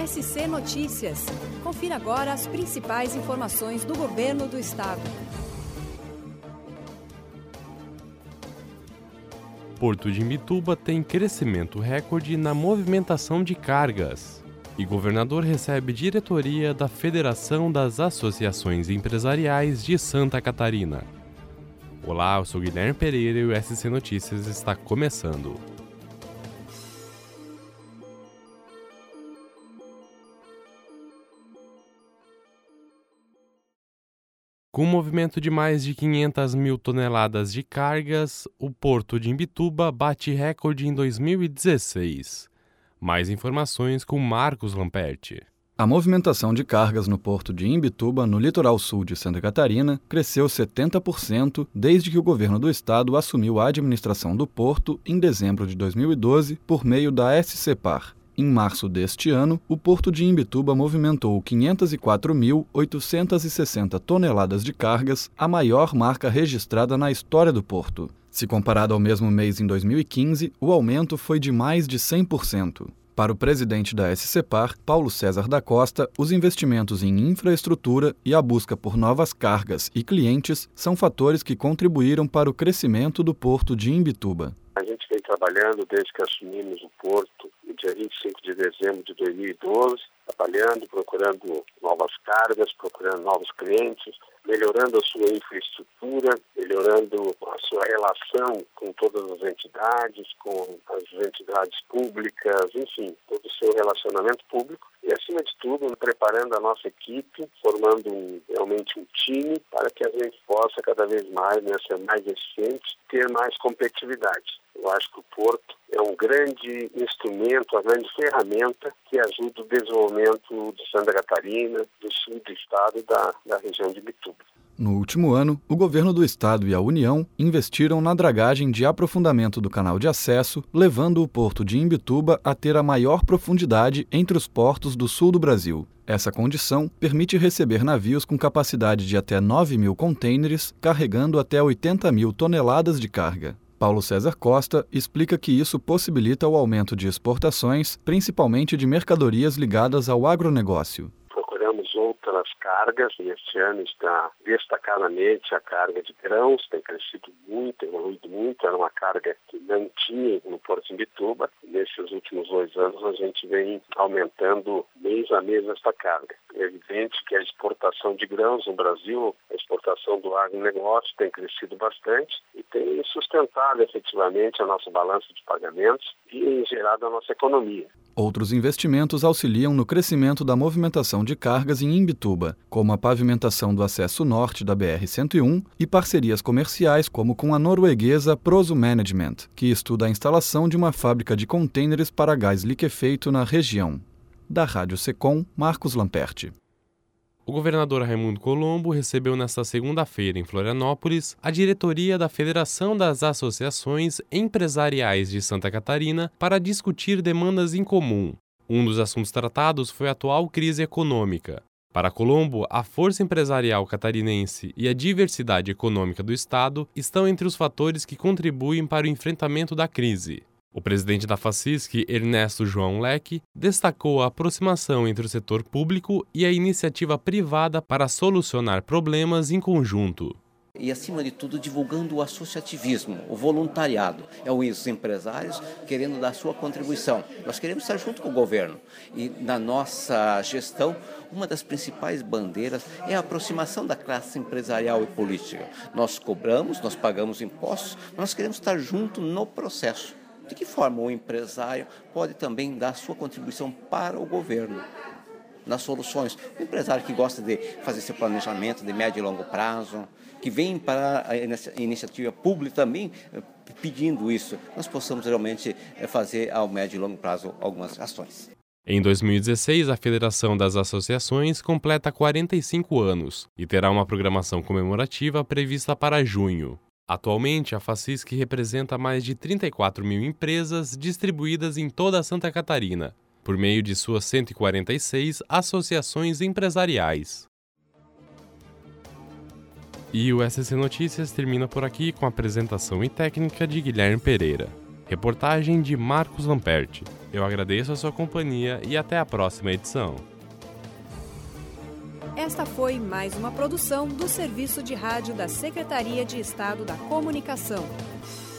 SC Notícias. Confira agora as principais informações do Governo do Estado. Porto de Imbituba tem crescimento recorde na movimentação de cargas. E governador recebe diretoria da Federação das Associações Empresariais de Santa Catarina. Olá, eu sou Guilherme Pereira e o SC Notícias está começando. Com um movimento de mais de 500 mil toneladas de cargas, o Porto de Imbituba bate recorde em 2016. Mais informações com Marcos Lamperti. A movimentação de cargas no Porto de Imbituba, no litoral sul de Santa Catarina, cresceu 70% desde que o governo do estado assumiu a administração do porto em dezembro de 2012 por meio da SCPar. Em março deste ano, o Porto de Imbituba movimentou 504.860 toneladas de cargas, a maior marca registrada na história do porto. Se comparado ao mesmo mês em 2015, o aumento foi de mais de 100%. Para o presidente da SCPar, Paulo César da Costa, os investimentos em infraestrutura e a busca por novas cargas e clientes são fatores que contribuíram para o crescimento do Porto de Imbituba. A gente vem trabalhando desde que assumimos o porto, no dia 25 de dezembro de 2012, trabalhando, procurando novas cargas, procurando novos clientes, melhorando a sua infraestrutura, melhorando a sua relação com todas as entidades, com as entidades públicas, enfim, todo o seu relacionamento público e, acima de tudo, preparando a nossa equipe, formando realmente um time para que a gente possa cada vez mais, ser mais eficiente, ter mais competitividade. Eu acho que o porto é um grande instrumento, uma grande ferramenta que ajuda o desenvolvimento de Santa Catarina, do sul do estado e da região de Imbituba. No último ano, o governo do estado e a União investiram na dragagem de aprofundamento do canal de acesso, levando o Porto de Imbituba a ter a maior profundidade entre os portos do sul do Brasil. Essa condição permite receber navios com capacidade de até 9.000 contêineres, carregando até 80.000 toneladas de carga. Paulo César Costa explica que isso possibilita o aumento de exportações, principalmente de mercadorias ligadas ao agronegócio. Procuramos outras cargas e este ano está destacadamente a carga de grãos, tem crescido muito, evoluído muito, era uma carga que não tinha no Porto de Imbituba. Nesses últimos 2 anos a gente vem aumentando mês a mês esta carga. É evidente que a exportação de grãos no Brasil, a exportação do agronegócio tem crescido bastante e tem sustentado efetivamente a nossa balança de pagamentos e gerado a nossa economia. Outros investimentos auxiliam no crescimento da movimentação de cargas em Imbituba, como a pavimentação do acesso norte da BR-101 e parcerias comerciais como com a norueguesa Proso Management, que estuda a instalação de uma fábrica de contêineres para gás liquefeito na região. Da Rádio Secom, Marcos Lamperti. O governador Raimundo Colombo recebeu nesta segunda-feira em Florianópolis a diretoria da Federação das Associações Empresariais de Santa Catarina para discutir demandas em comum. Um dos assuntos tratados foi a atual crise econômica. Para Colombo, a força empresarial catarinense e a diversidade econômica do estado estão entre os fatores que contribuem para o enfrentamento da crise. O presidente da FACISC, Ernesto João Leque, destacou a aproximação entre o setor público e a iniciativa privada para solucionar problemas em conjunto. E, acima de tudo, divulgando o associativismo, o voluntariado. É os empresários querendo dar sua contribuição. Nós queremos estar junto com o governo. E, na nossa gestão, uma das principais bandeiras é a aproximação da classe empresarial e política. Nós cobramos, nós pagamos impostos, mas nós queremos estar junto no processo. De que forma o empresário pode também dar sua contribuição para o governo nas soluções? O empresário que gosta de fazer seu planejamento de médio e longo prazo, que vem para a iniciativa pública também pedindo isso, nós possamos realmente fazer ao médio e longo prazo algumas ações. Em 2016, a Federação das Associações completa 45 anos e terá uma programação comemorativa prevista para junho. Atualmente, a FACISC representa mais de 34.000 empresas distribuídas em toda Santa Catarina, por meio de suas 146 associações empresariais. E o SC Notícias termina por aqui com a apresentação e técnica de Guilherme Pereira. Reportagem de Marcos Lamperti. Eu agradeço a sua companhia e até a próxima edição. Esta foi mais uma produção do Serviço de Rádio da Secretaria de Estado da Comunicação.